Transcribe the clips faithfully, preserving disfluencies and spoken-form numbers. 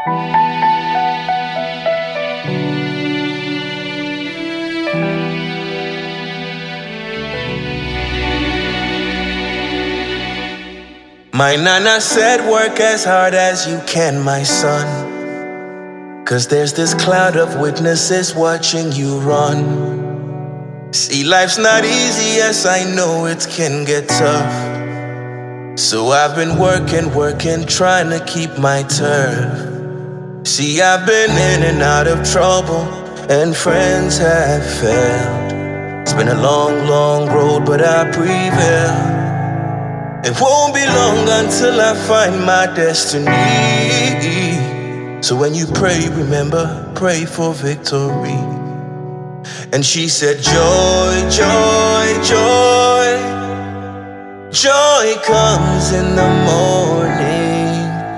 My nana said, work as hard as you can, my son, 'cause there's this cloud of witnesses watching you run. See, life's not easy, yes, I know it can get tough. So I've been working, working, trying to keep my turf. See, I've been in and out of trouble, and friends have failed. It's been a long, long road, but I prevailed. It won't be long until I find my destiny. So when you pray, remember, pray for victory. And she said, joy, joy, joy. Joy comes in the morning.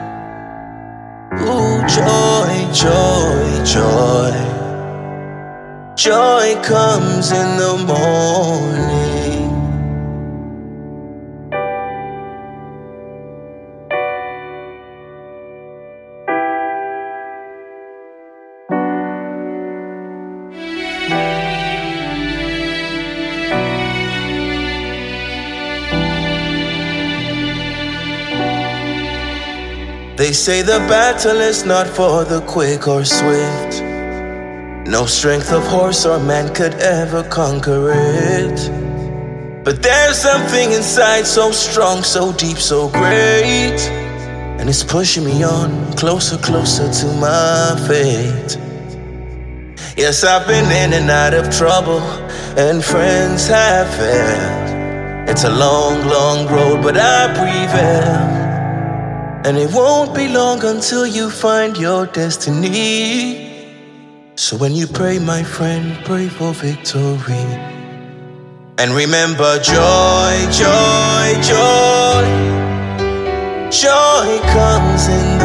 Ooh, joy, joy, joy. Joy comes in the morning. They say the battle is not for the quick or swift. No strength of horse or man could ever conquer it. But there's something inside so strong, so deep, so great, and it's pushing me on, closer, closer to my fate. Yes, I've been in and out of trouble, and friends have failed. It's a long, long road, but I prevail. And it won't be long until you find your destiny. So when you pray, my friend, pray for victory. And remember, joy, joy, joy. Joy comes in